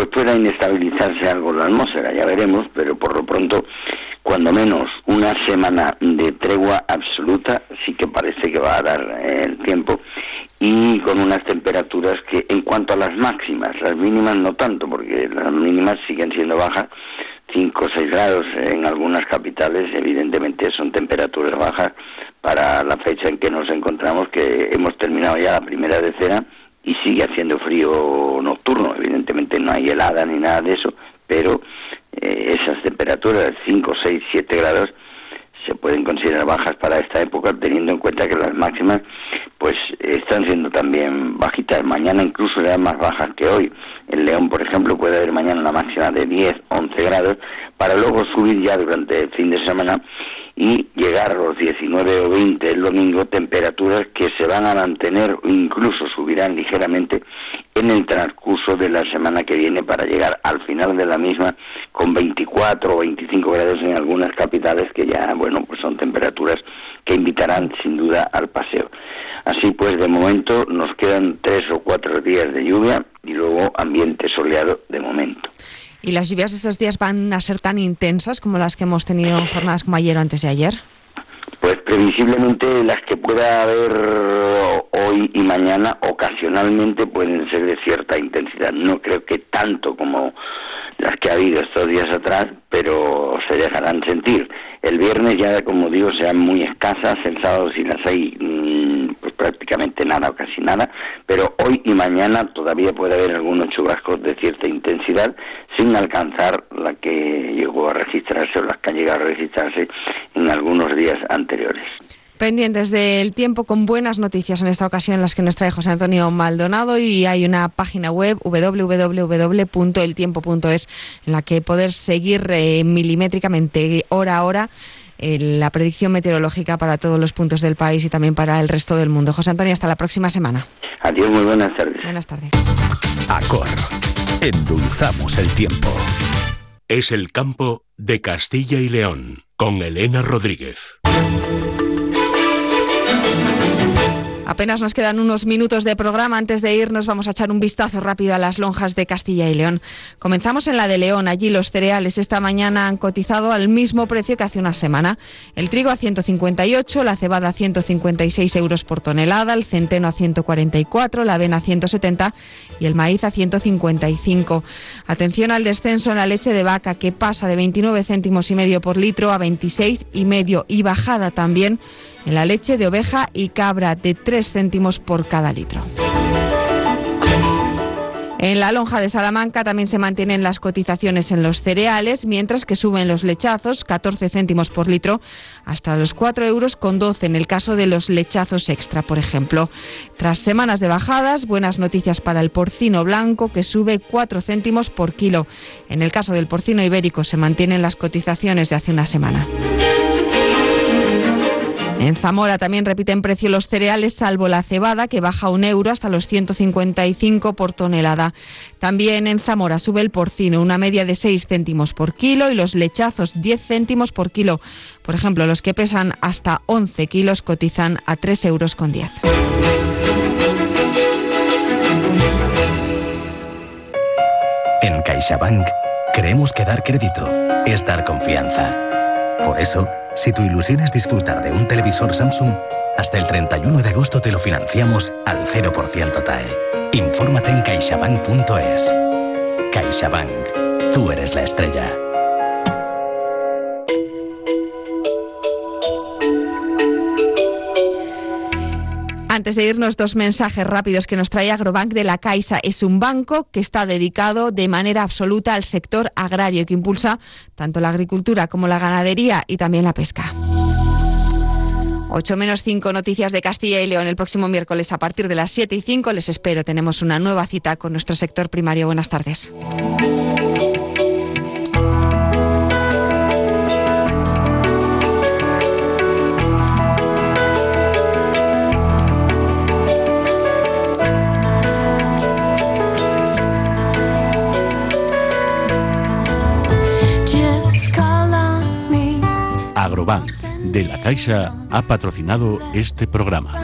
pues pueda inestabilizarse algo la atmósfera, ya veremos, pero por lo pronto, cuando menos una semana de tregua absoluta sí que parece que va a dar eh, el tiempo, y con unas temperaturas que, en cuanto a las máximas, las mínimas no tanto, porque las mínimas siguen siendo bajas, cinco o seis grados en algunas capitales, evidentemente son temperaturas bajas para la fecha en que nos encontramos, que hemos terminado ya la primera decena y sigue haciendo frío nocturno. Evidentemente no hay helada ni nada de eso, pero eh, esas temperaturas de cinco, seis, siete grados se pueden considerar bajas para esta época, teniendo en cuenta que las máximas pues están siendo también bajitas. Mañana incluso serán más bajas que hoy. En León, por ejemplo, puede haber mañana una máxima de diez, once grados, para luego subir ya durante el fin de semana y llegar a los diecinueve o veinte el domingo, temperaturas que se van a mantener o incluso subirán ligeramente en el transcurso de la semana que viene, para llegar al final de la misma con veinticuatro o veinticinco grados en algunas capitales, que ya, bueno, pues son temperaturas que invitarán sin duda al paseo. Así pues, de momento nos quedan tres o cuatro días de lluvia y luego ambiente soleado de momento. ¿Y las lluvias de estos días van a ser tan intensas como las que hemos tenido en jornadas como ayer o antes de ayer? Pues previsiblemente las que pueda haber hoy y mañana ocasionalmente pueden ser de cierta intensidad. No creo que tanto como las que ha habido estos días atrás, pero se dejarán sentir. El viernes ya, como digo, serán muy escasas, el sábado si las hay, pues prácticamente nada o casi nada, pero hoy y mañana todavía puede haber algunos chubascos de cierta intensidad, sin alcanzar la que llegó a registrarse o las que han llegado a registrarse en algunos días anteriores. Pendientes del tiempo, con buenas noticias en esta ocasión, las que nos trae José Antonio Maldonado, y hay una página web doble u doble u doble u punto el tiempo punto es en la que poder seguir eh, milimétricamente, hora a hora, eh, la predicción meteorológica para todos los puntos del país y también para el resto del mundo. José Antonio, hasta la próxima semana. Adiós, muy buenas tardes. Buenas tardes. Acor, endulzamos el tiempo. Es el campo de Castilla y León, con Elena Rodríguez. Apenas nos quedan unos minutos de programa. Antes de irnos vamos a echar un vistazo rápido a las lonjas de Castilla y León. Comenzamos en la de León. Allí los cereales esta mañana han cotizado al mismo precio que hace una semana. El trigo a ciento cincuenta y ocho, la cebada a ciento cincuenta y seis euros por tonelada, el centeno a ciento cuarenta y cuatro, la avena a ciento setenta y el maíz a ciento cincuenta y cinco. Atención al descenso en la leche de vaca, que pasa de veintinueve céntimos y medio por litro a veintiséis y medio, y bajada también en la leche de oveja y cabra de tres céntimos por cada litro. En la lonja de Salamanca también se mantienen las cotizaciones en los cereales, mientras que suben los lechazos, catorce céntimos por litro, hasta los cuatro euros con doce en el caso de los lechazos extra, por ejemplo. Tras semanas de bajadas, buenas noticias para el porcino blanco, que sube cuatro céntimos por kilo. En el caso del porcino ibérico se mantienen las cotizaciones de hace una semana. En Zamora también repiten precio los cereales, salvo la cebada, que baja un euro hasta los ciento cincuenta y cinco por tonelada. También en Zamora sube el porcino, una media de seis céntimos por kilo, y los lechazos diez céntimos por kilo. Por ejemplo, los que pesan hasta once kilos cotizan a tres euros con diez. En CaixaBank creemos que dar crédito es dar confianza. Por eso, si tu ilusión es disfrutar de un televisor Samsung, hasta el treinta y uno de agosto te lo financiamos al cero por ciento T A E. Infórmate en caixabank punto es. CaixaBank. Tú eres la estrella. Antes de irnos, dos mensajes rápidos que nos trae Agrobank de la Caixa. Es un banco que está dedicado de manera absoluta al sector agrario y que impulsa tanto la agricultura como la ganadería y también la pesca. ocho menos cinco, noticias de Castilla y León. El próximo miércoles a partir de las siete y cinco les espero. Tenemos una nueva cita con nuestro sector primario. Buenas tardes. Agrobank de la Caixa ha patrocinado este programa.